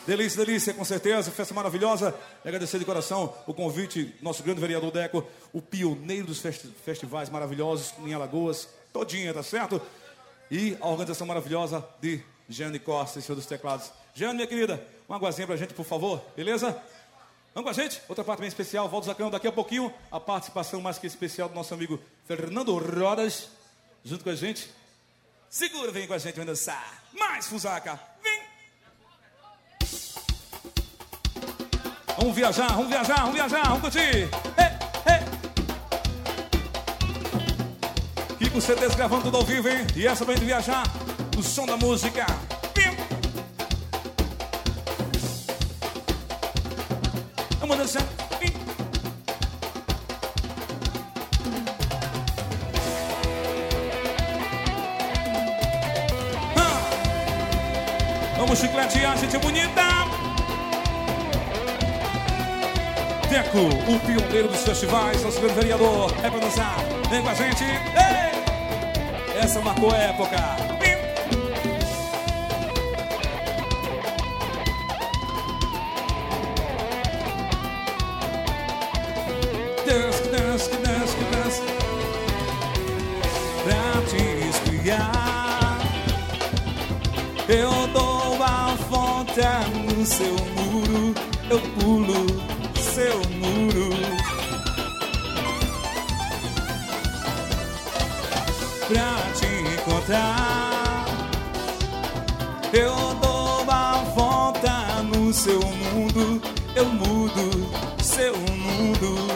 Delícia, delícia, com certeza, festa maravilhosa. Agradecer de coração o convite, nosso grande vereador Deco, o pioneiro dos festivais maravilhosos em Alagoas, todinha, tá certo? E a organização maravilhosa de Jeane Costa, senhor dos teclados. Jeane, minha querida, uma aguazinha pra gente, por favor, beleza? Vamos com a gente? Outra parte bem especial, Valdo Zacão, daqui a pouquinho, a participação mais que especial do nosso amigo Fernando Rodas, junto com a gente. Segura, vem com a gente, vem dançar. Mais Fusaca, vem! Vamos viajar, vamos viajar, vamos viajar, vamos curtir. Ei, ei. Kiko CDs gravando tudo ao vivo, hein? E essa pra gente viajar, o som da música. Vamos dançar. Vamos chicletear, gente bonita. Deco, o pioneiro dos festivais, nosso grande vereador, é pra dançar. Vem com a gente. Ei! Essa marcou a época. Dance, dance, dance, dance. Pra te esfriar, eu dou a volta no seu muro, eu pulo seu muro. Pra te encontrar, eu dou a volta no seu mundo, eu mudo seu mundo.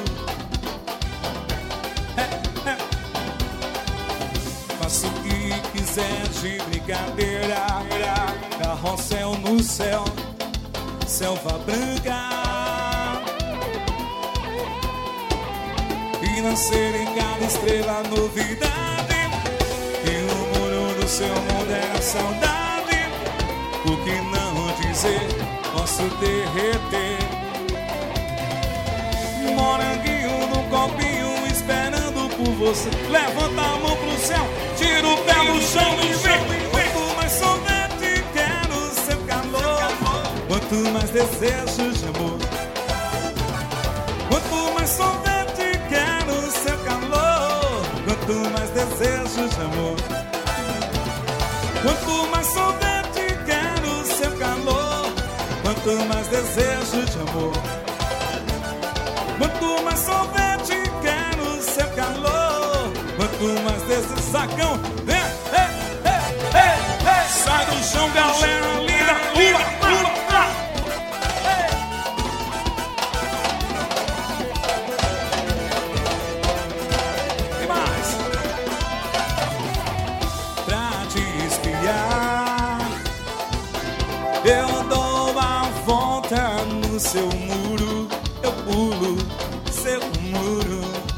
Faço o que quiser de brincadeira, carrossel no céu, selva branca. E nascer em cada estrela novidade, e o muro do seu mundo é a saudade. O que não dizer, posso derreter. Moranguinho no copinho esperando por você. Levanta a mão pro céu, tira o pé do chão e vem. Quanto mais sorvete quero seu calor, quanto mais desejo de amor. Quanto mais sorvete quero seu calor, quanto mais desejo de amor. Quanto mais sorvete quero seu calor, quanto mais desejo de amor. Quanto mais sorvete quero seu calor, quanto mais desejo. Zacão, vem, sai do chão, galera linda, pula, pula, pula. E mais, pra te espiar, eu dou a volta no seu muro, eu pulo seu muro.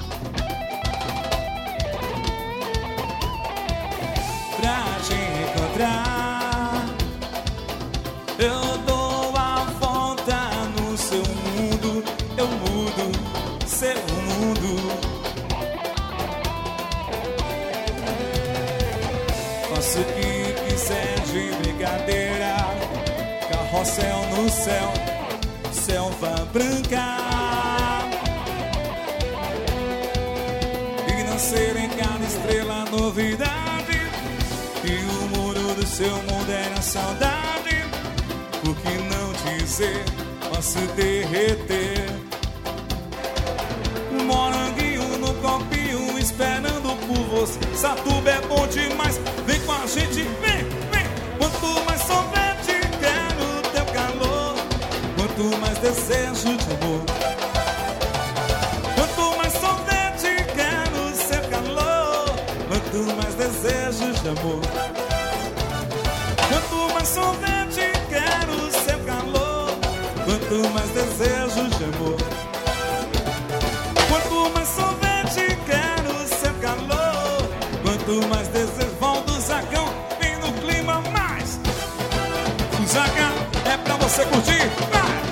Pra te encontrar, eu dou a volta no seu mundo, eu mudo seu mundo. Faço o que quiser de brincadeira, carrossel no céu, selva branca. E nascer em cada estrela novidade, e o muro do seu mundo era saudade. Por que não dizer, posso derreter. Moranguinho no copinho esperando por você. Satuba é bom demais, vem com a gente, vem, vem. Quanto mais sorvete quero teu calor, quanto mais desejo de amor. Quanto mais sorvete quero seu calor, quanto mais desejo de amor. Quanto mais sorvete quero seu calor, quanto mais desejo de amor. Quanto mais sorvete quero seu calor, quanto mais desejo. Valdo Zacão, vem no clima mais. O Zacão é pra você curtir. Vai!